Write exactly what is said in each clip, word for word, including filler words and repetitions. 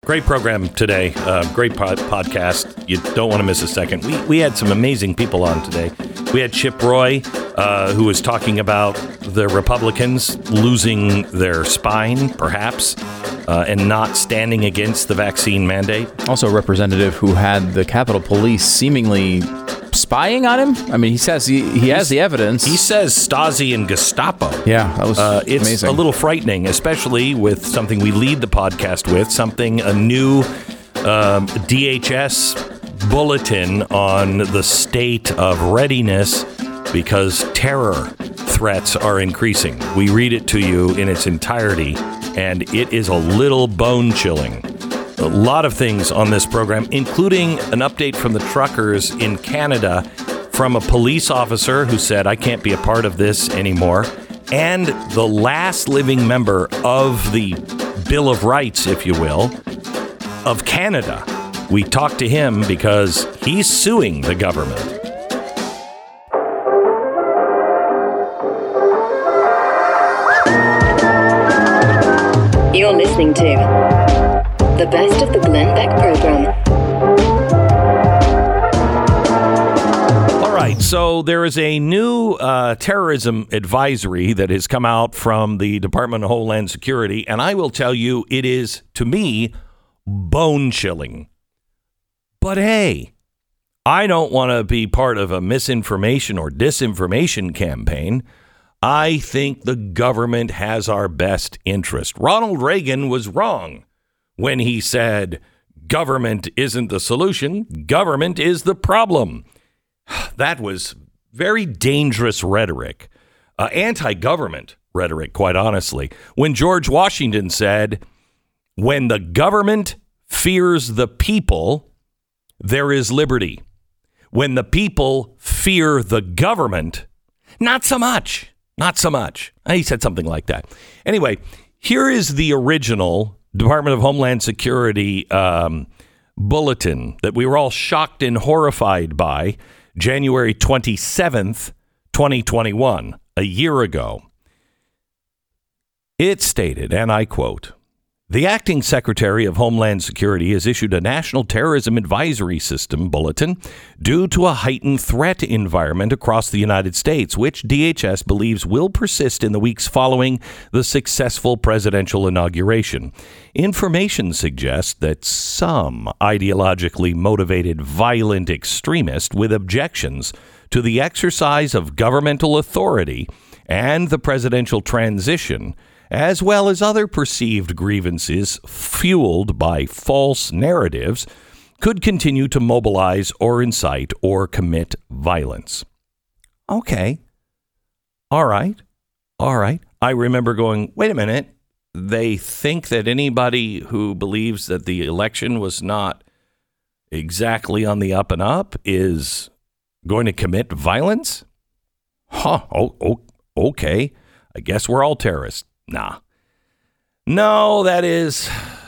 Great program today. Uh, great pod- podcast. You don't want to miss a second. We we had some amazing people on today. We had Chip Roy, uh, who was talking about the Republicans losing their spine, perhaps, uh, and not standing against the vaccine mandate. Also a representative who had the Capitol Police seemingly spying on him. I mean, he says he, he has the evidence. He says Stasi and Gestapo. Yeah, that was uh, it's amazing. a little frightening, especially with something we lead the podcast with, something, a new um, D H S bulletin on the state of readiness because terror threats are increasing. We read it to you in its entirety, and it is a little bone-chilling. A lot of things on this program, including an update from the truckers in Canada from a police officer who said, I can't be a part of this anymore, and the last living member of the Bill of Rights, if you will, of Canada. We talked to him because he's suing the government. You're listening to the best of the Glenn Beck program. All right, so there is a new uh, terrorism advisory that has come out from the Department of Homeland Security, and I will tell you, it is, to me, bone-chilling. But hey, I don't want to be part of a misinformation or disinformation campaign. I think the government has our best interest. Ronald Reagan was wrong when he said, government isn't the solution, government is the problem. That was very dangerous rhetoric, uh, anti-government rhetoric, quite honestly. When George Washington said, when the government fears the people, there is liberty. When the people fear the government, not so much, not so much. He said something like that. Anyway, here is the original Department of Homeland Security um, bulletin that we were all shocked and horrified by January twenty-seventh, twenty twenty-one, a year ago. It stated, and I quote, the acting Secretary of Homeland Security has issued a National Terrorism Advisory System bulletin due to a heightened threat environment across the United States, which D H S believes will persist in the weeks following the successful presidential inauguration. Information suggests that some ideologically motivated violent extremist with objections to the exercise of governmental authority and the presidential transition, as well as other perceived grievances fueled by false narratives, could continue to mobilize or incite or commit violence. Okay. All right. All right. I remember going, wait a minute. They think that anybody who believes that the election was not exactly on the up and up is going to commit violence? Huh. Oh, oh, okay. I guess we're all terrorists. Nah. No, that is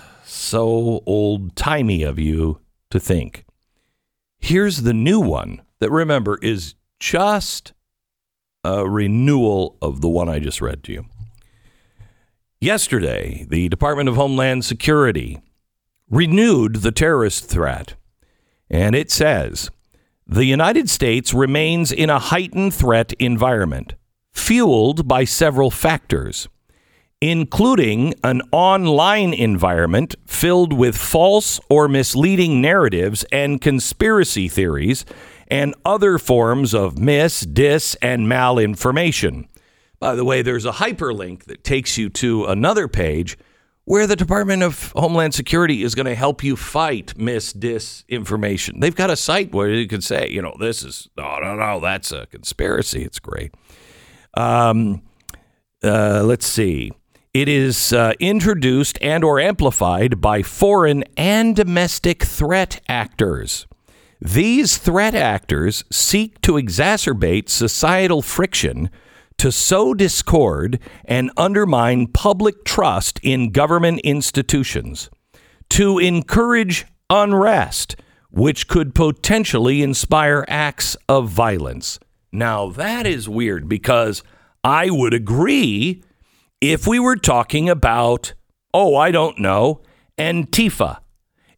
so old-timey of you to think. Here's the new one that, remember, is just a renewal of the one I just read to you. Yesterday, the Department of Homeland Security renewed the terrorist threat, and it says, the United States remains in a heightened threat environment, fueled by several factors, including an online environment filled with false or misleading narratives and conspiracy theories and other forms of mis, dis, and malinformation. By the way, there's a hyperlink that takes you to another page where the Department of Homeland Security is going to help you fight mis, dis information. They've got a site where you can say, you know, this is, no, no, no, that's a conspiracy. It's great. Um, uh, let's see. It is uh, introduced and or amplified by foreign and domestic threat actors. These threat actors seek to exacerbate societal friction, to sow discord and undermine public trust in government institutions, to encourage unrest, which could potentially inspire acts of violence. Now, that is weird because I would agree if we were talking about, oh, I don't know, Antifa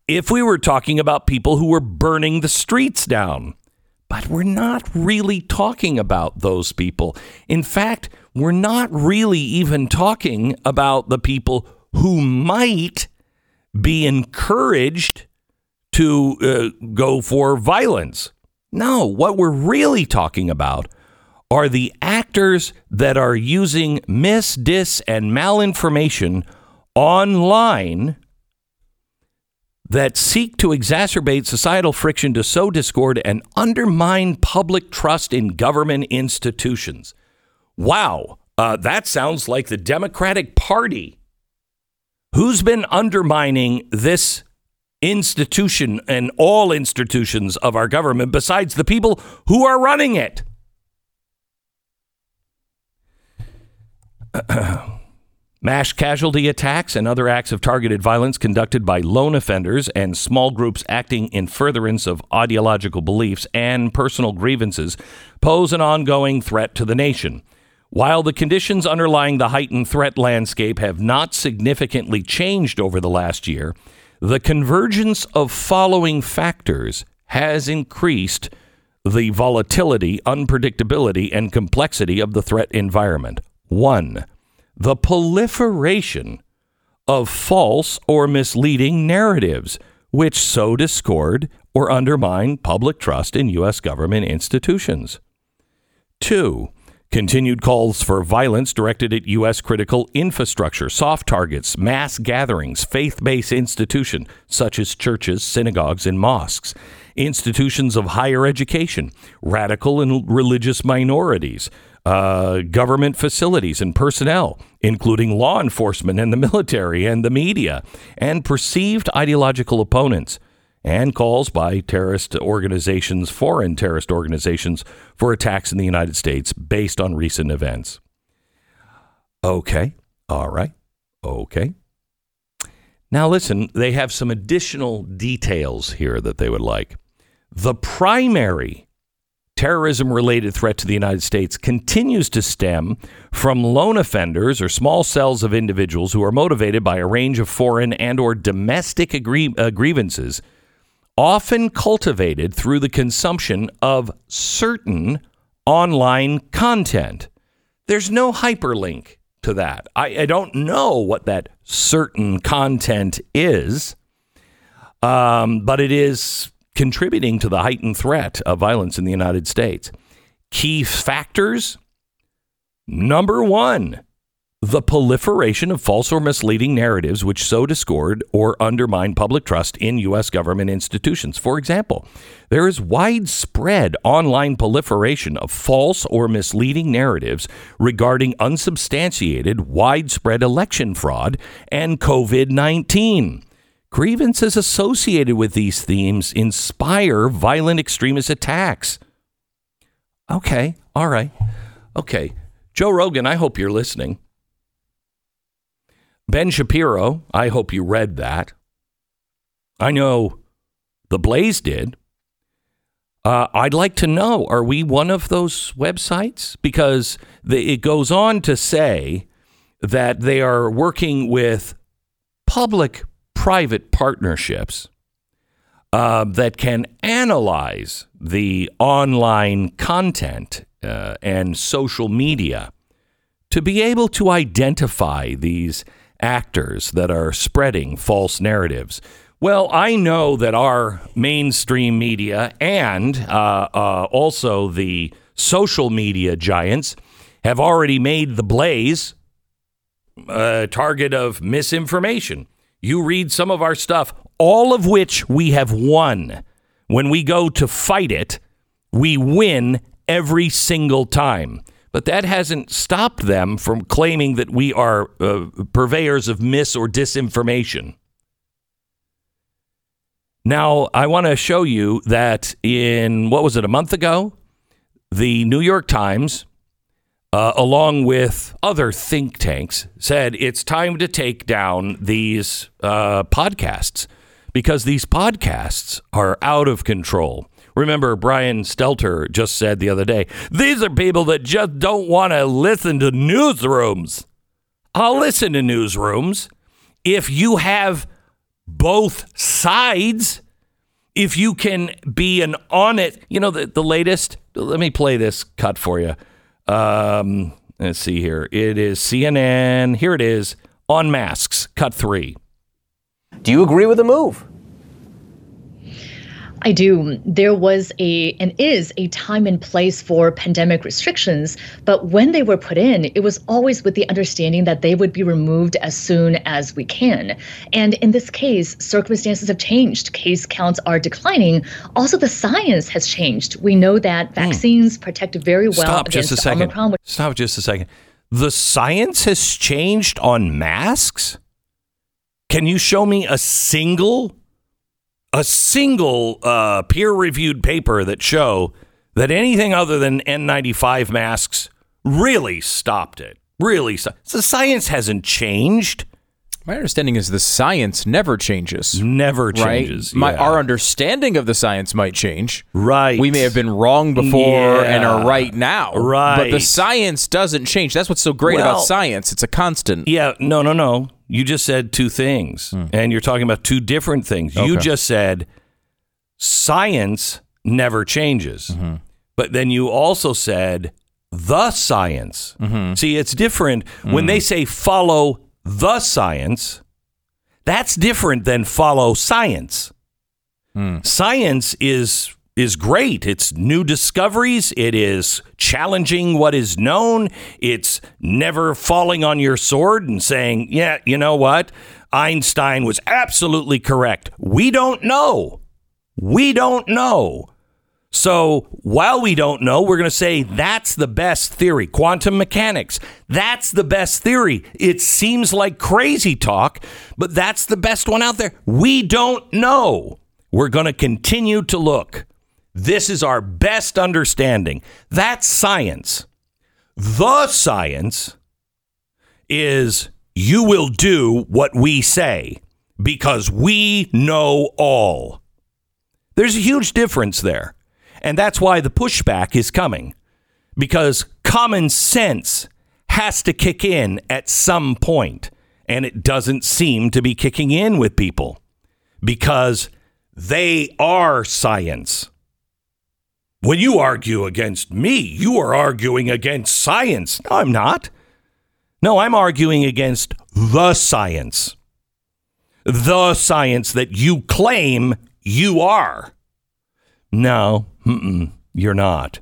if we were talking about people who were burning the streets down. But we're not really talking about those people. In fact, we're not really even talking about the people who might be encouraged to uh, go for violence. No, what we're really talking about are the actors that are using mis, dis, and malinformation online that seek to exacerbate societal friction, to sow discord, and undermine public trust in government institutions. Wow, uh, that sounds like the Democratic Party. Who's been undermining this institution and all institutions of our government besides the people who are running it? Mass casualty attacks and other acts of targeted violence conducted by lone offenders and small groups acting in furtherance of ideological beliefs and personal grievances pose an ongoing threat to the nation. While the conditions underlying the heightened threat landscape have not significantly changed over the last year, the convergence of following factors has increased the volatility, unpredictability, and complexity of the threat environment. One, the proliferation of false or misleading narratives, which sow discord or undermine public trust in U S government institutions. Two, continued calls for violence directed at U S critical infrastructure, soft targets, mass gatherings, faith-based institutions such as churches, synagogues, and mosques, institutions of higher education, radical and religious minorities, Uh, government facilities and personnel, including law enforcement and the military and the media, and perceived ideological opponents, and calls by terrorist organizations, foreign terrorist organizations, for attacks in the United States based on recent events. Okay. All right. Okay. Now, listen, they have some additional details here that they would like. The primary terrorism-related threat to the United States continues to stem from lone offenders or small cells of individuals who are motivated by a range of foreign and or domestic agree- uh, grievances, often cultivated through the consumption of certain online content. There's no hyperlink to that. I, I don't know what that certain content is, um, but it is contributing to the heightened threat of violence in the United States. Key factors. Number one, the proliferation of false or misleading narratives which sow discord or undermine public trust in U S government institutions. For example, there is widespread online proliferation of false or misleading narratives regarding unsubstantiated widespread election fraud and covid nineteen. Grievances associated with these themes inspire violent extremist attacks. Okay, all right. Okay, Joe Rogan, I hope you're listening. Ben Shapiro, I hope you read that. I know The Blaze did. Uh, I'd like to know, are we one of those websites? Because the, it goes on to say that they are working with public private partnerships uh, that can analyze the online content uh, and social media to be able to identify these actors that are spreading false narratives. Well, I know that our mainstream media and uh, uh, also the social media giants have already made The Blaze a target of misinformation. You read some of our stuff, all of which we have won. When we go to fight it, we win every single time. But that hasn't stopped them from claiming that we are uh, purveyors of mis or disinformation. Now, I want to show you that in, what was it, a month ago? The New York Times, Uh, along with other think tanks, said it's time to take down these uh, podcasts because these podcasts are out of control. Remember, Brian Stelter just said the other day, these are people that just don't want to listen to newsrooms. I'll listen to newsrooms if you have both sides. If you can be an on it, you know, the, the latest, let me play this cut for you. Um, let's see here. It is C N N. Here it is on masks, cut three. Do you agree with the move? I do. There was a and is a time and place for pandemic restrictions, but when they were put in, it was always with the understanding that they would be removed as soon as we can. And in this case, circumstances have changed. Case counts are declining. Also, the science has changed. We know that vaccines mm. protect very well Stop against just a second. Omicron. Which- Stop just a second. The science has changed on masks? Can you show me a single A single uh, peer-reviewed paper that show that anything other than N ninety-five masks really stopped it? Really, so the science hasn't changed. My understanding is the science never changes. Never changes. Right? My, yeah. Our understanding of the science might change. Right. We may have been wrong before yeah. and are right now. Right. But the science doesn't change. That's what's so great well, about science. It's a constant. Yeah. No, no, no. You just said two things, hmm. and you're talking about two different things. Okay. You just said science never changes. Mm-hmm. But then you also said the science. Mm-hmm. See, it's different. Mm. When they say follow the science, that's different than follow science. Mm. Science is is great. It's new discoveries. It is challenging what is known. It's never falling on your sword and saying, yeah, you know what? Einstein was absolutely correct. We don't know. We don't know. So while we don't know, we're going to say that's the best theory. Quantum mechanics, that's the best theory. It seems like crazy talk, but that's the best one out there. We don't know. We're going to continue to look. This is our best understanding. That's science. The science is you will do what we say because we know all. There's a huge difference there. And that's why the pushback is coming, because common sense has to kick in at some point, and it doesn't seem to be kicking in with people because they are science. When you argue against me, you are arguing against science. No, I'm not. No, I'm arguing against the science. The science that you claim you are. No, mm-mm, you're not.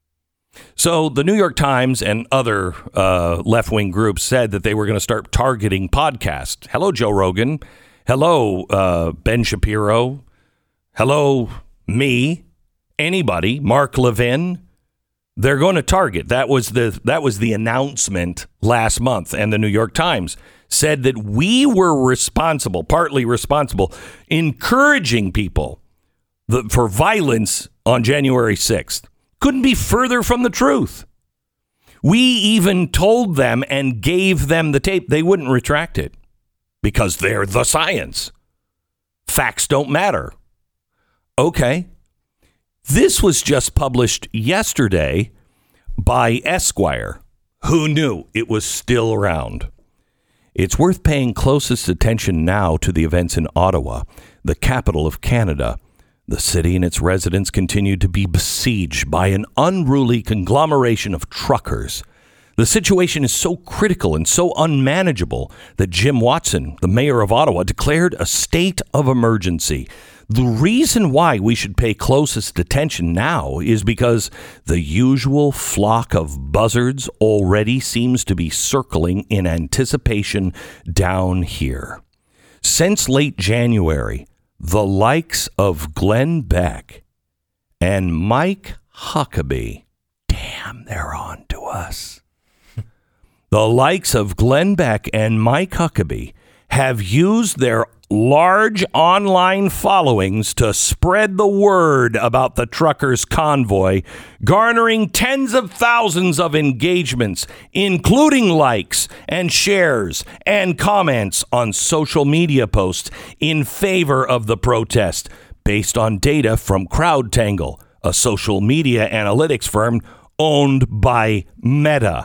So the New York Times and other uh, left-wing groups said that they were going to start targeting podcasts. Hello, Joe Rogan. Hello, uh, Ben Shapiro. Hello, me. Anybody. Mark Levin. They're going to target. That was the that was the announcement last month. And the New York Times said that we were responsible, partly responsible, encouraging people The, for violence on January sixth. Couldn't be further from the truth. We even told them and gave them the tape. They wouldn't retract it because they're the science. Facts don't matter. Okay. This was just published yesterday by Esquire. Who knew it was still around? It's worth paying closest attention now to the events in Ottawa, the capital of Canada. The city and its residents continue to be besieged by an unruly conglomeration of truckers. The situation is so critical and so unmanageable that Jim Watson, the mayor of Ottawa, declared a state of emergency. The reason why we should pay closest attention now is because the usual flock of buzzards already seems to be circling in anticipation down here. Since late January, the likes of Glenn Beck and Mike Huckabee, damn, they're on to us. The likes of Glenn Beck and Mike Huckabee have used their large online followings to spread the word about the truckers' convoy, garnering tens of thousands of engagements, including likes and shares and comments on social media posts in favor of the protest, based on data from CrowdTangle, a social media analytics firm owned by Meta,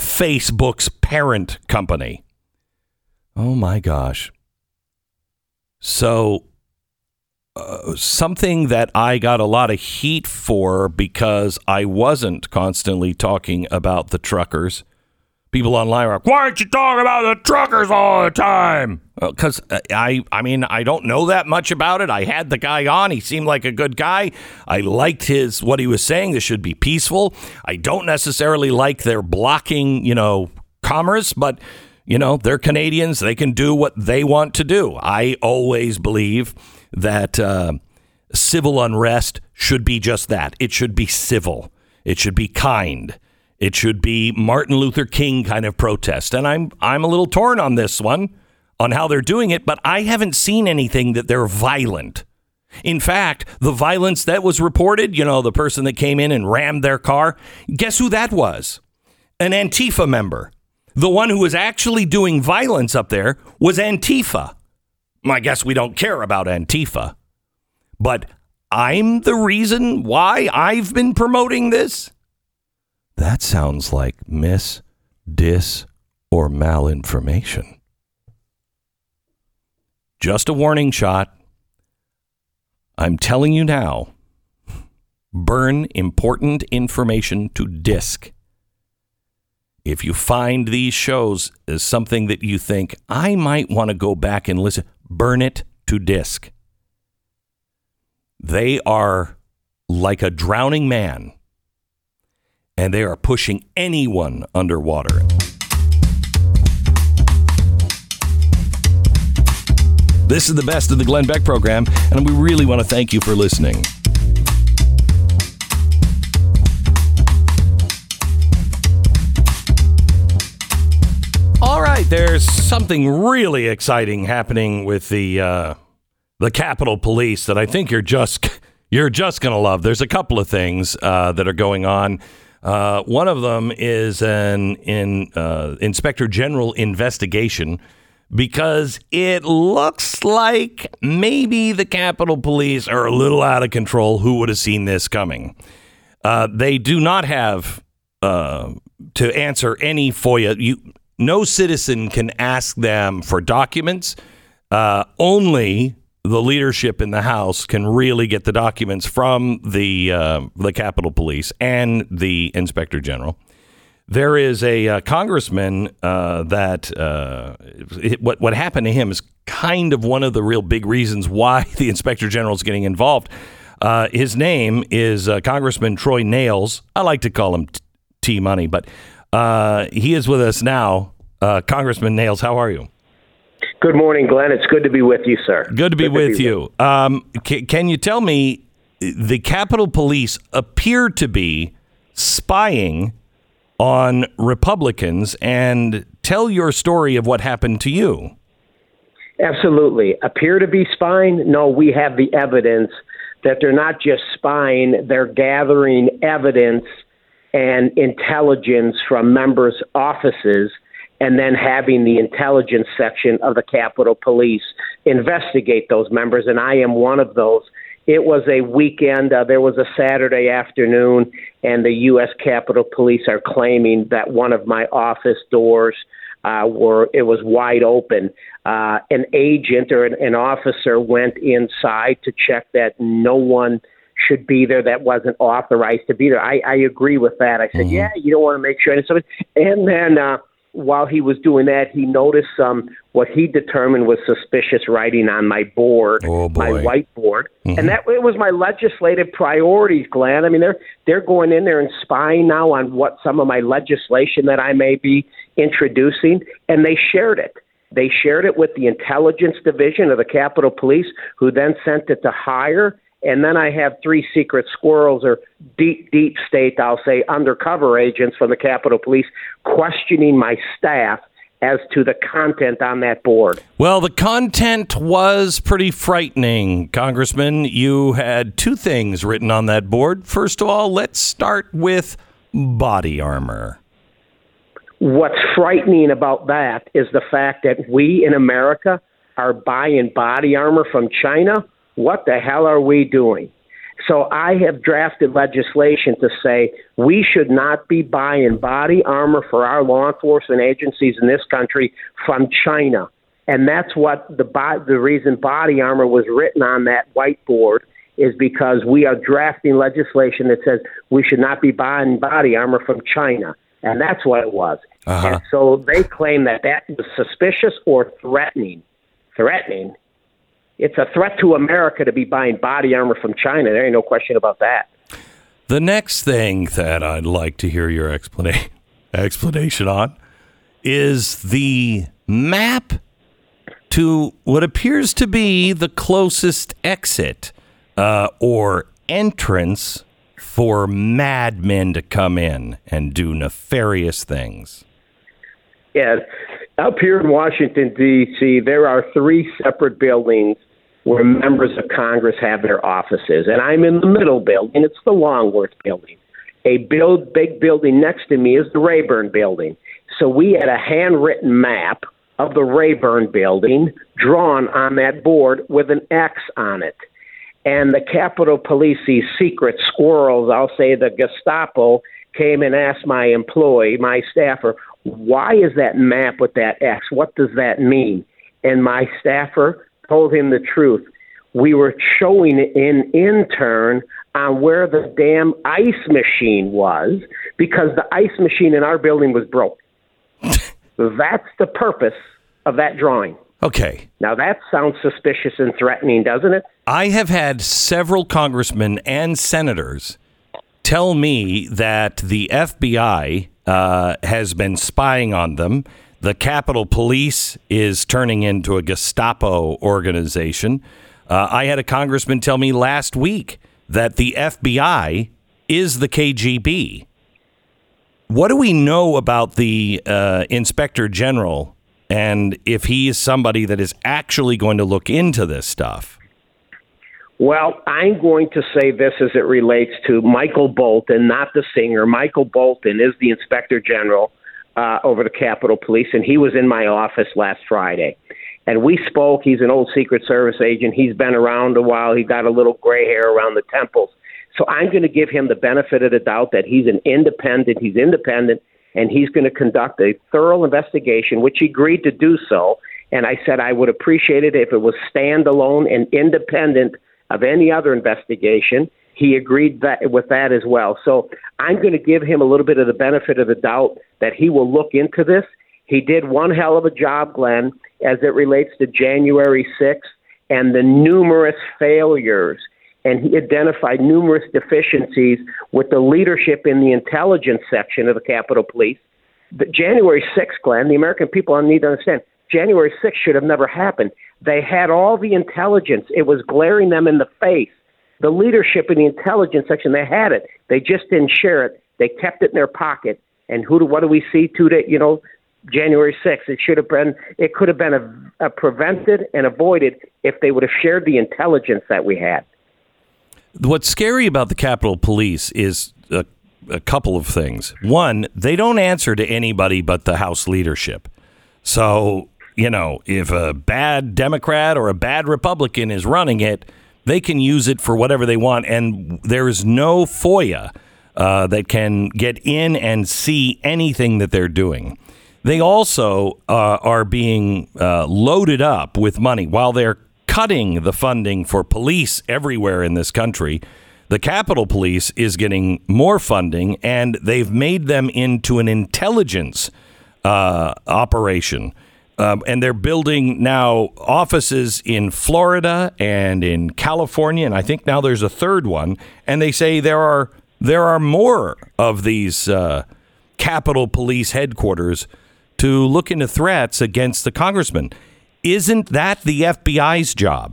Facebook's parent company. Oh my gosh. So uh, something that I got a lot of heat for because I wasn't constantly talking about the truckers. People online are like, why aren't you talking about the truckers all the time? Because well, I, I mean, I don't know that much about it. I had the guy on. He seemed like a good guy. I liked his what he was saying. This should be peaceful. I don't necessarily like their blocking, you know, commerce, but, you know, they're Canadians. They can do what they want to do. I always believe that uh, civil unrest should be just that. It should be civil. It should be kind. It should be Martin Luther King kind of protest. And I'm I'm a little torn on this one, on how they're doing it, but I haven't seen anything that they're violent. In fact, the violence that was reported, you know, the person that came in and rammed their car, guess who that was? An Antifa member. The one who was actually doing violence up there was Antifa. I guess we don't care about Antifa. But I'm the reason why I've been promoting this? That sounds like mis, dis, or malinformation. Just a warning shot. I'm telling you now, burn important information to disk. If you find these shows as something that you think, I might want to go back and listen, burn it to disk. They are like a drowning man. And they are pushing anyone underwater. This is the best of the Glenn Beck program, and we really want to thank you for listening. All right, there's something really exciting happening with the uh, the Capitol Police that I think you're just you're just going to love. There's a couple of things uh, that are going on. Uh, one of them is an in, uh, Inspector General investigation because it looks like maybe the Capitol Police are a little out of control. Who would have seen this coming? Uh, they do not have uh, to answer any FOIA. You, no citizen can ask them for documents. Uh, only the leadership in the House can really get the documents from the uh, the Capitol Police and the Inspector General. There is a uh, congressman uh, that uh, it, what what happened to him is kind of one of the real big reasons why the Inspector General is getting involved. Uh, his name is uh, Congressman Troy Nehls. I like to call him T Money, but uh, he is with us now. Uh, Congressman Nehls, how are you? Good morning, Glenn. It's good to be with you, sir. Good to be good with to be you. With. Um, can, can you tell me, the Capitol Police appear to be spying on Republicans, and tell your story of what happened to you. Absolutely. Appear to be spying? No, we have the evidence that they're not just spying, they're gathering evidence and intelligence from members' offices and then having the intelligence section of the Capitol Police investigate those members, and I am one of those. It was a weekend. Uh, there was a Saturday afternoon, and the U S Capitol Police are claiming that one of my office doors uh, were it was wide open. Uh, an agent or an, an officer went inside to check that no one should be there that wasn't authorized to be there. I, I agree with that. I said, mm-hmm. yeah, you don't want to make sure. And, so, and then uh, while he was doing that, he noticed some um, what he determined was suspicious writing on my board, oh, my whiteboard. Mm-hmm. And that it was my legislative priorities, Glenn. I mean, they're they're going in there and spying now on what some of my legislation that I may be introducing, and they shared it. They shared it with the Intelligence Division of the Capitol Police, who then sent it to hire. And then I have three secret squirrels, or deep, deep state, I'll say, undercover agents from the Capitol Police questioning my staff as to the content on that board. Well, the content was pretty frightening, Congressman. You had two things written on that board. First of all, let's start with body armor. What's frightening about that is the fact that we in America are buying body armor from China. What the hell are we doing? So I have drafted legislation to say we should not be buying body armor for our law enforcement agencies in this country from China. And that's what the bo- the reason body armor was written on that whiteboard is because we are drafting legislation that says we should not be buying body armor from China. And that's what it was. Uh-huh. And so they claim that that was suspicious or threatening. Threatening. It's a threat to America to be buying body armor from China. There ain't no question about that. The next thing that I'd like to hear your explana- explanation on is the map to what appears to be the closest exit uh, or entrance for madmen to come in and do nefarious things. Yeah, up here in Washington, D C, there are three separate buildings where members of Congress have their offices. And I'm in the middle building. It's the Longworth building. A build, big building next to me is the Rayburn building. So we had a handwritten map of the Rayburn building drawn on that board with an X on it. And the Capitol Police, these secret squirrels, I'll say the Gestapo, came and asked my employee, my staffer, why is that map with that X? What does that mean? And my staffer told him the truth. We were showing an intern on where the damn ice machine was because the ice machine in our building was broke. That's the purpose of that drawing. Okay. Now that sounds suspicious and threatening, doesn't it? I have had several congressmen and senators tell me that the F B I uh, has been spying on them. The Capitol Police is turning into a Gestapo organization. Uh, I had a congressman tell me last week that the F B I is the K G B. What do we know about the uh, Inspector General and if he is somebody that is actually going to look into this stuff? Well, I'm going to say this as it relates to Michael Bolton, not the singer. Michael Bolton is the Inspector General uh, over the Capitol Police, and he was in my office last Friday. And we spoke. He's an old Secret Service agent. He's been around a while. He got a little gray hair around the temples. So I'm going to give him the benefit of the doubt that he's an independent. He's independent, and he's going to conduct a thorough investigation, which he agreed to do so. And I said I would appreciate it if it was standalone and independent of any other investigation. He agreed that with that as well. So I'm going to give him a little bit of the benefit of the doubt that he will look into this. He did one hell of a job, Glenn, as it relates to January sixth and the numerous failures. And he identified numerous deficiencies with the leadership in the intelligence section of the Capitol Police. But January sixth, Glenn, the American people need to understand, January sixth should have never happened. They had all the intelligence. It was glaring them in the face. The leadership in the intelligence section, they had it. They just didn't share it. They kept it in their pocket. And who do what do we see today? You know, January sixth. It should have been. It could have been a, a prevented and avoided if they would have shared the intelligence that we had. What's scary about the Capitol Police is a, a couple of things. One, they don't answer to anybody but the House leadership. So, you know, if a bad Democrat or a bad Republican is running it, they can use it for whatever they want. And there is no FOIA uh, that can get in and see anything that they're doing. They also uh, are being uh, loaded up with money while they're cutting the funding for police everywhere in this country. The Capitol Police is getting more funding, and they've made them into an intelligence uh, operation. Um, and they're building now offices in Florida and in California, and I think now there's a third one. And they say there are there are more of these uh, Capitol Police headquarters to look into threats against the congressman. Isn't that the F B I's job?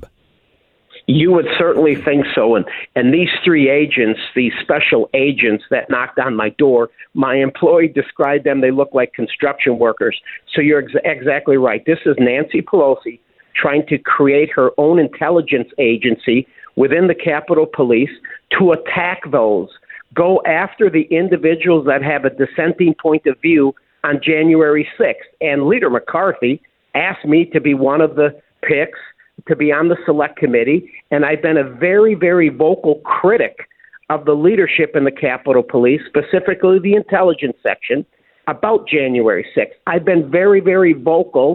You would certainly think so. And and these three agents, these special agents that knocked on my door, my employee described them, they look like construction workers. So you're ex- exactly right. This is Nancy Pelosi trying to create her own intelligence agency within the Capitol Police to attack those, go after the individuals that have a dissenting point of view on January sixth. And Leader McCarthy asked me to be one of the picks to be on the select committee, and I've been a very, very vocal critic of the leadership in the Capitol Police, specifically the intelligence section, about January sixth. I've been very, very vocal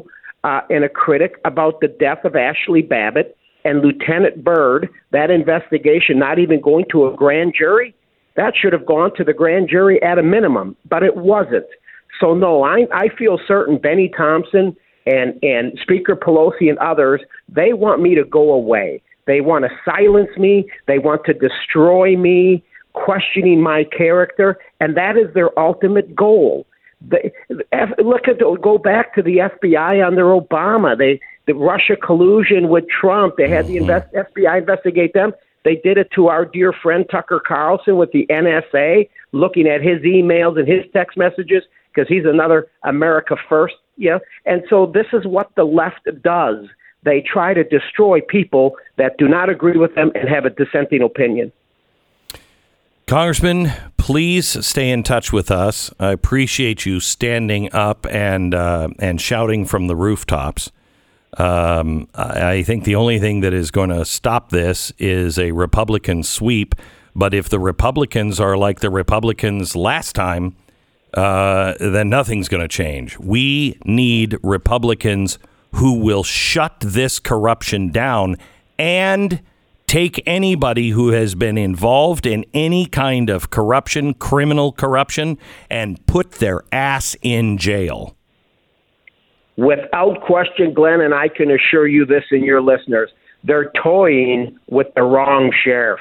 uh, and a critic about the death of Ashley Babbitt and Lieutenant Byrd. That investigation not even going to a grand jury. That should have gone to the grand jury at a minimum, but it wasn't. So, no, I, I feel certain Benny Thompson and, and Speaker Pelosi and others, they want me to go away. They want to silence me. They want to destroy me, questioning my character, and that is their ultimate goal. They, look at the, go back to the F B I under Obama. They the Russia collusion with Trump. They had the invest, F B I investigate them. They did it to our dear friend Tucker Carlson with the N S A, looking at his emails and his text messages because he's another America First. Yeah, and so this is what the left does. They try to destroy people that do not agree with them and have a dissenting opinion. Congressman, please stay in touch with us. I appreciate you standing up and uh, and shouting from the rooftops. Um, I think the only thing that is going to stop this is a Republican sweep. But if the Republicans are like the Republicans last time, uh, then nothing's going to change. We need Republicans who will shut this corruption down and take anybody who has been involved in any kind of corruption, criminal corruption, and put their ass in jail. Without question, Glenn, and I can assure you this and your listeners, they're toying with the wrong sheriff.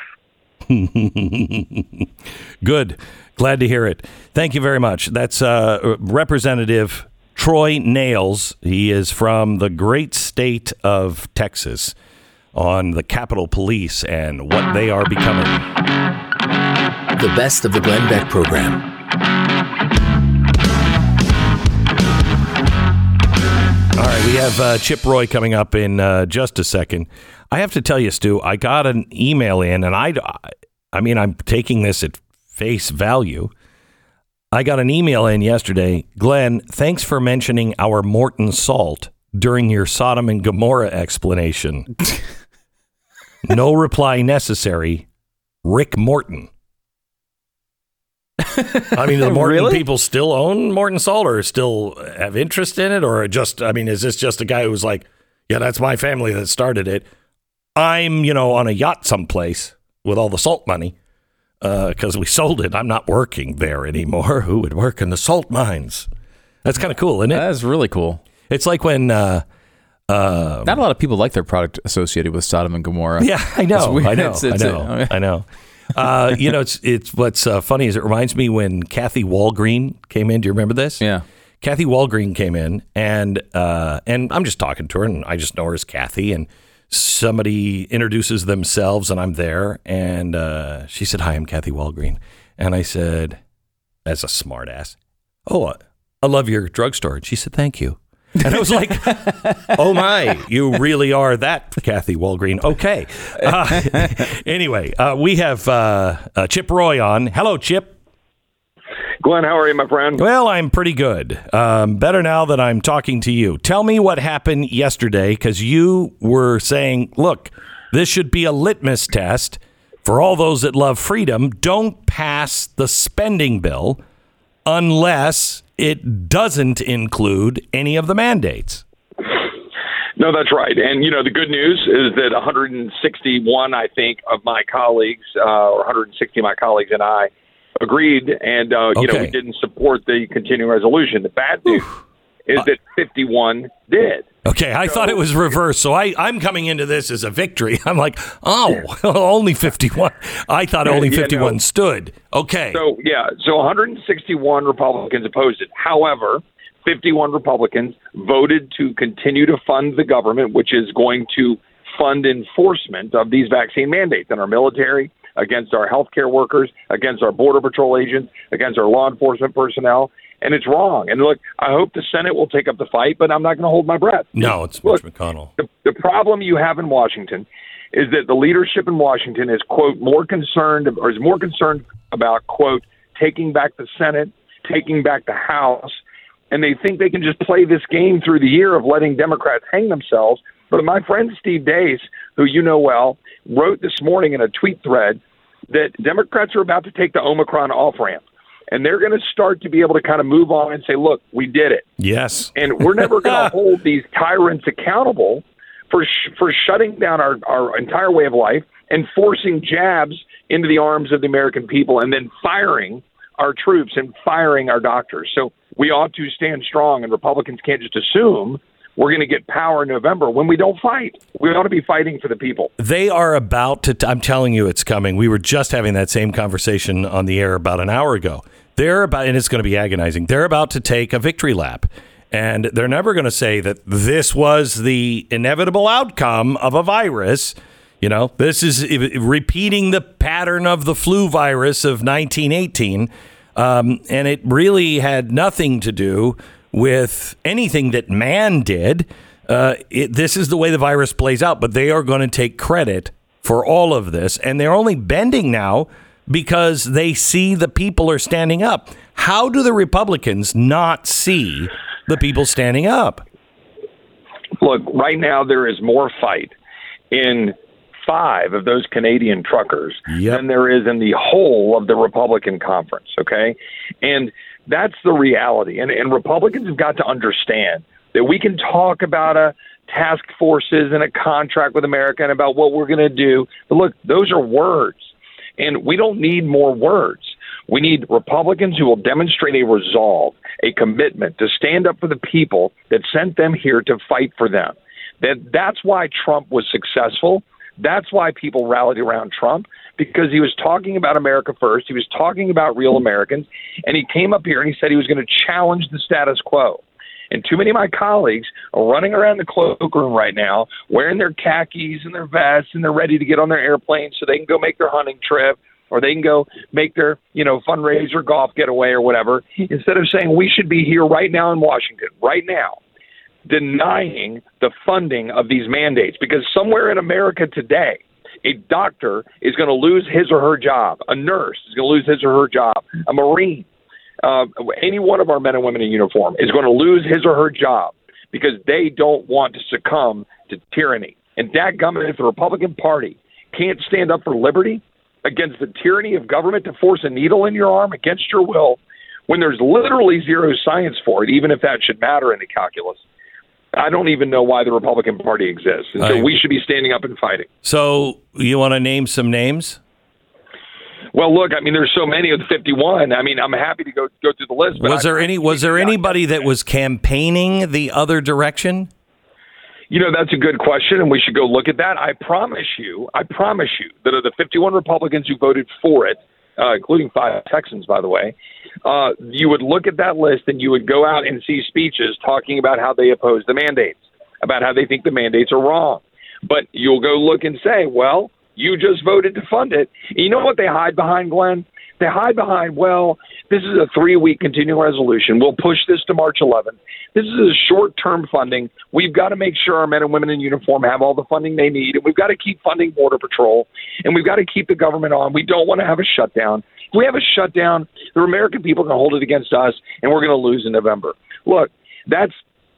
Good. Glad to hear it. Thank you very much. That's uh, Representative Troy Nehls. He is from the great state of Texas, on the Capitol Police and what they are becoming. The best of the Glenn Beck program. All right, we have uh, Chip Roy coming up in uh, just a second. I have to tell you, Stu, I got an email in, and I, I mean, I'm taking this at face value. I got an email in yesterday. Glenn, thanks for mentioning our Morton salt during your Sodom and Gomorrah explanation. No reply necessary. Rick Morton. I mean, do the Morton Really? people still own Morton Salt or still have interest in it? Or just, I mean, is this just a guy who's like, yeah, that's my family that started it. I'm, you know, on a yacht someplace with all the salt money because uh, we sold it. I'm not working there anymore. Who would work in the salt mines? That's kind of cool, isn't it? That is really cool. It's like when... Uh, Uh, Not a lot of people like their product associated with Sodom and Gomorrah. yeah, I know, weird. I know, It's- it's- I know, I know. Uh, you know, it's it's what's uh, funny is it reminds me when Kathy Walgreen came in. Do you remember this? Yeah. Kathy Walgreen came in, and uh, and I'm just talking to her, and I just know her as Kathy, and somebody introduces themselves, and I'm there, and uh, she said, "Hi, I'm Kathy Walgreen," and I said, as a smart ass, "Oh, I love your drugstore," and she said, "Thank you." And I was like, oh, my, you really are that Kathy Walgreen. Okay. Uh, anyway, uh, we have uh, uh, Chip Roy on. Hello, Chip. Glenn, how are you, my friend? Well, I'm pretty good. Um, better now that I'm talking to you. Tell me what happened yesterday, because you were saying, look, this should be a litmus test for all those that love freedom. Don't pass the spending bill unless it doesn't include any of the mandates. No, that's right. And, you know, the good news is that one hundred sixty-one, I think, of my colleagues, uh, or one hundred sixty of my colleagues and I agreed, and, uh, you know, Okay. we didn't support the continuing resolution. The bad news is that fifty-one did. Okay, I thought it was reversed, so I, I'm coming into this as a victory. I'm like, oh, only fifty-one. I thought only Yeah, fifty-one no. stood. Okay. So, yeah, so one hundred sixty-one Republicans opposed it. However, fifty-one Republicans voted to continue to fund the government, which is going to fund enforcement of these vaccine mandates in our military, against our healthcare workers, against our Border Patrol agents, against our law enforcement personnel. And it's wrong. And look, I hope the Senate will take up the fight, but I'm not going to hold my breath. No, it's Look, Mitch McConnell. The, the problem you have in Washington is that the leadership in Washington is, quote, more concerned or is more concerned about, quote, taking back the Senate, taking back the House, and they think they can just play this game through the year of letting Democrats hang themselves. But my friend Steve Deace, who you know well, wrote this morning in a tweet thread that Democrats are about to take the Omicron off-ramp. And they're going to start to be able to kind of move on and say, look, we did it. Yes. And we're never going to hold these tyrants accountable for sh- for shutting down our, our entire way of life and forcing jabs into the arms of the American people and then firing our troops and firing our doctors. So we ought to stand strong, and Republicans can't just assume we're going to get power in November when we don't fight. We ought to be fighting for the people. They are about to, t- I'm telling you, it's coming. We were just having that same conversation on the air about an hour ago. They're about, and it's going to be agonizing, they're about to take a victory lap. And they're never going to say that this was the inevitable outcome of a virus. You know, this is repeating the pattern of the flu virus of nineteen eighteen. Um, and it really had nothing to do with anything that man did. Uh, it, this is the way the virus plays out. But they are going to take credit for all of this. And they're only bending now because they see the people are standing up. How do the Republicans not see the people standing up? Look, right now there is more fight in five of those Canadian truckers yep. than there is in the whole of the Republican conference, okay? And that's the reality. And, and Republicans have got to understand that we can talk about a task forces and a contract with America and about what we're going to do. But look, those are words. And we don't need more words. We need Republicans who will demonstrate a resolve, a commitment to stand up for the people that sent them here to fight for them. That that's why Trump was successful. That's why people rallied around Trump, because he was talking about America first. He was talking about real Americans. And he came up here and he said he was going to challenge the status quo. And too many of my colleagues are running around the cloakroom right now, wearing their khakis and their vests, and they're ready to get on their airplane so they can go make their hunting trip, or they can go make their, you know, fundraiser golf getaway or whatever, instead of saying we should be here right now in Washington, right now, denying the funding of these mandates. Because somewhere in America today, a doctor is going to lose his or her job. A nurse is going to lose his or her job. A Marine, uh, any one of our men and women in uniform is going to lose his or her job because they don't want to succumb to tyranny. And dadgummit, if the Republican Party can't stand up for liberty against the tyranny of government to force a needle in your arm against your will, when there's literally zero science for it, even if that should matter in the calculus, I don't even know why the Republican Party exists. And so I, we should be standing up and fighting. So you want to name some names? Well, look, I mean, there's so many of the fifty-one. I mean, I'm happy to go go through the list. But was there any? Was there anybody that was campaigning the other direction? You know, that's a good question, and we should go look at that. I promise you, I promise you that of the fifty-one Republicans who voted for it, uh, including five Texans, by the way, uh, you would look at that list and you would go out and see speeches talking about how they oppose the mandates, about how they think the mandates are wrong. But you'll go look and say, well, you just voted to fund it. And you know what they hide behind, Glenn? They hide behind, well, this is a three-week continuing resolution. We'll push this to March eleventh. This is a short-term funding. We've got to make sure our men and women in uniform have all the funding they need, and we've got to keep funding Border Patrol, and we've got to keep the government on. We don't want to have a shutdown. If we have a shutdown, the American people are going to hold it against us, and we're going to lose in November. Look, that's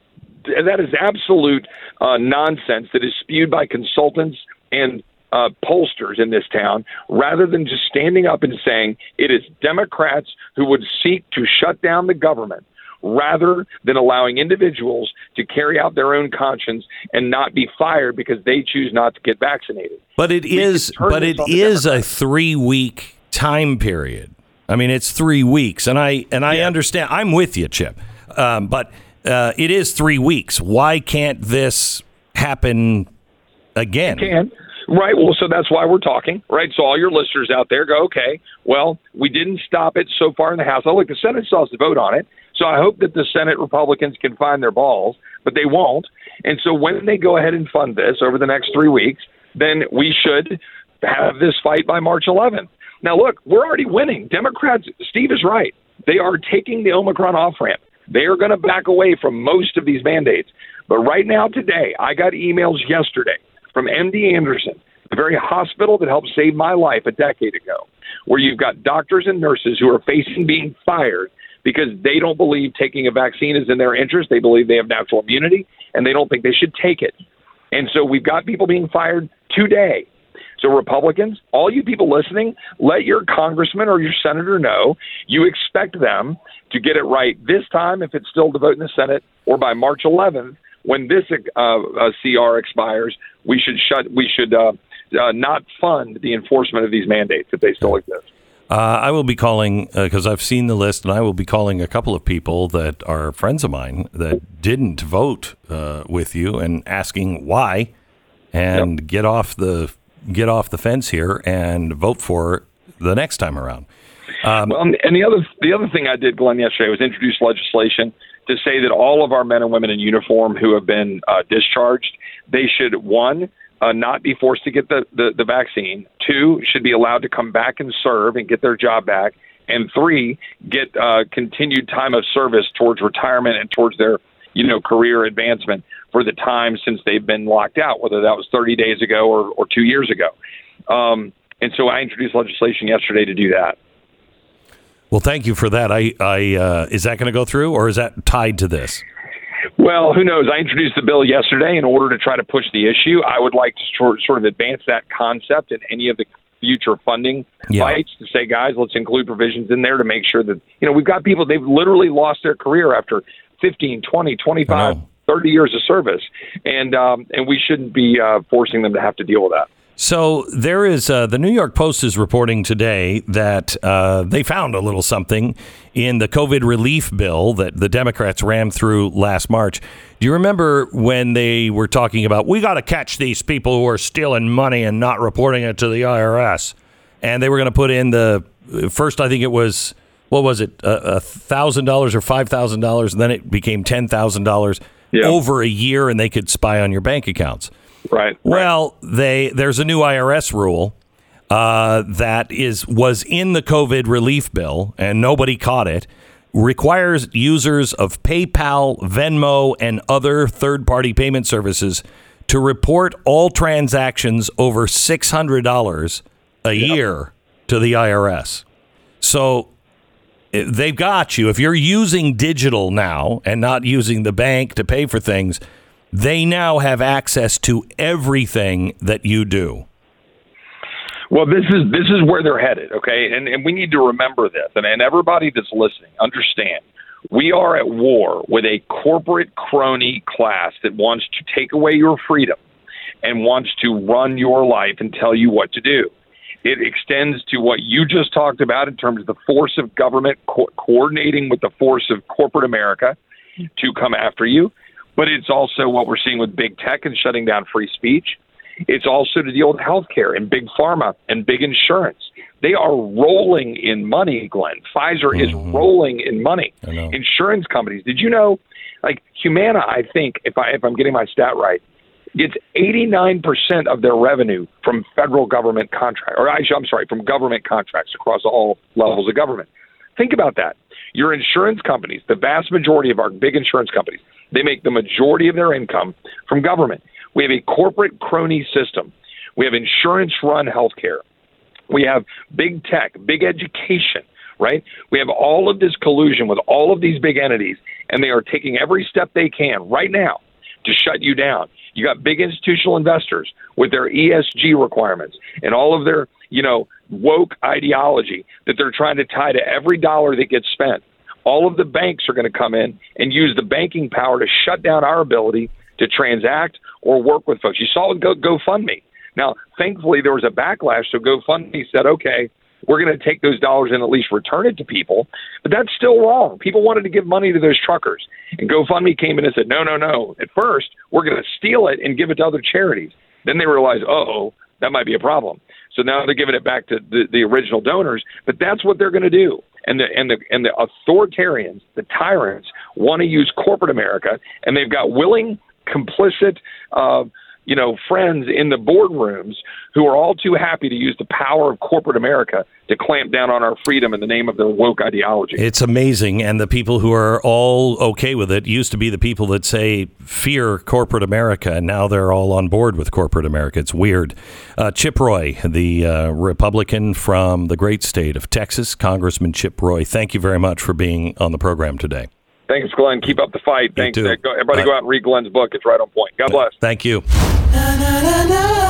that is absolute uh, nonsense that is spewed by consultants and Uh, pollsters in this town, rather than just standing up and saying it is Democrats who would seek to shut down the government, rather than allowing individuals to carry out their own conscience and not be fired because they choose not to get vaccinated. But it we is, but it is a three-week time period. I mean, it's three weeks, and I and I yeah. understand. I'm with you, Chip, um, but uh, it is three weeks. Why can't this happen again? It can. Right. Well, so that's why we're talking. Right. So all your listeners out there go, OK, well, we didn't stop it so far in the House. Oh, look, the Senate still has to vote on it. So I hope that the Senate Republicans can find their balls, but they won't. And so when they go ahead and fund this over the next three weeks, then we should have this fight by March eleventh. Now, look, we're already winning. Democrats, Steve is right. They are taking the Omicron off ramp. They are going to back away from most of these mandates. But right now, today, I got emails yesterday from M D Anderson, the very hospital that helped save my life a decade ago, where you've got doctors and nurses who are facing being fired because they don't believe taking a vaccine is in their interest. They believe they have natural immunity, and they don't think they should take it. And so we've got people being fired today. So Republicans, all you people listening, let your congressman or your senator know you expect them to get it right this time if it's still to vote in the Senate, or by March eleventh when this uh, uh, C R expires. We should shut. We should uh, uh, not fund the enforcement of these mandates if they still exist. Uh, I will be calling, because uh, I've seen the list, and I will be calling a couple of people that are friends of mine that didn't vote uh, with you and asking why, and yep. get off the get off the fence here and vote for the next time around. Um, well, and the other the other thing I did, Glenn, yesterday was introduce legislation to say that all of our men and women in uniform who have been uh, discharged, they should, one, Uh, not be forced to get the, the, the vaccine. Two, should be allowed to come back and serve and get their job back. And three, get uh, continued time of service towards retirement and towards their, you know, career advancement for the time since they've been locked out, whether that was thirty days ago or, or two years ago. Um, and so I introduced legislation yesterday to do that. Well, thank you for that. I, I uh, is that going to go through, or is that tied to this? Well, who knows? I introduced the bill yesterday in order to try to push the issue. I would like to sort, sort of advance that concept in any of the future funding yeah. fights to say, guys, let's include provisions in there to make sure that, you know, we've got people, they've literally lost their career after fifteen, twenty, twenty-five, thirty years of service. And, um, and we shouldn't be uh, forcing them to have to deal with that. So there is uh, the New York Post is reporting today that uh, they found a little something in the COVID relief bill that the Democrats rammed through last March. Do you remember when they were talking about, we got to catch these people who are stealing money and not reporting it to the I R S? And they were going to put in the first, I think it was, what was it, a thousand dollars or five thousand dollars, and then it became ten thousand dollars yeah. over a year, and they could spy on your bank accounts. Right. Well, they there's a new I R S rule uh, that is was in the COVID relief bill, and nobody caught it. Requires users of PayPal, Venmo, and other third-party payment services to report all transactions over six hundred dollars a yep. year to the I R S. So they've got you. If you're using digital now and not using the bank to pay for things, they now have access to everything that you do. Well, this is this is where they're headed, okay? And and we need to remember this. And, and everybody that's listening, understand, we are at war with a corporate crony class that wants to take away your freedom and wants to run your life and tell you what to do. It extends to what you just talked about in terms of the force of government co- coordinating with the force of corporate America to come after you. But it's also what we're seeing with big tech and shutting down free speech. It's also to deal with healthcare and big pharma and big insurance. They are rolling in money, Glenn. Pfizer mm-hmm. is rolling in money. Insurance companies. Did you know, like Humana, I think, if I if I'm getting my stat right, gets eighty-nine percent of their revenue from federal government contract, or I'm sorry, from government contracts across all levels of government. Think about that. Your insurance companies, the vast majority of our big insurance companies, they make the majority of their income from government. We have a corporate crony system. We have insurance-run healthcare. We have big tech, big education, right? We have all of this collusion with all of these big entities, and they are taking every step they can right now to shut you down. You got big institutional investors with their E S G requirements and all of their, you know, woke ideology that they're trying to tie to every dollar that gets spent. All of the banks are going to come in and use the banking power to shut down our ability to transact or work with folks. You saw it with Go, GoFundMe. Now, thankfully, there was a backlash, so GoFundMe said, okay, we're going to take those dollars and at least return it to people. But that's still wrong. People wanted to give money to those truckers. And GoFundMe came in and said, no, no, no. At first, we're going to steal it and give it to other charities. Then they realized, uh-oh, that might be a problem. So now they're giving it back to the, the original donors. But that's what they're going to do. And the and the and the authoritarians, the tyrants, want to use corporate America, and they've got willing, complicit, uh, you know, friends in the boardrooms who are all too happy to use the power of corporate America to clamp down on our freedom in the name of their woke ideology. It's amazing, and the people who are all okay with it used to be the people that say fear corporate America, and now they're all on board with corporate America. It's weird. Uh, Chip Roy, the uh, Republican from the great state of Texas, Congressman Chip Roy, thank you very much for being on the program today. Thanks, Glenn. Keep up the fight. Thanks. Everybody go out and read Glenn's book. It's right on point. God bless. Thank you. Na, na, na, na.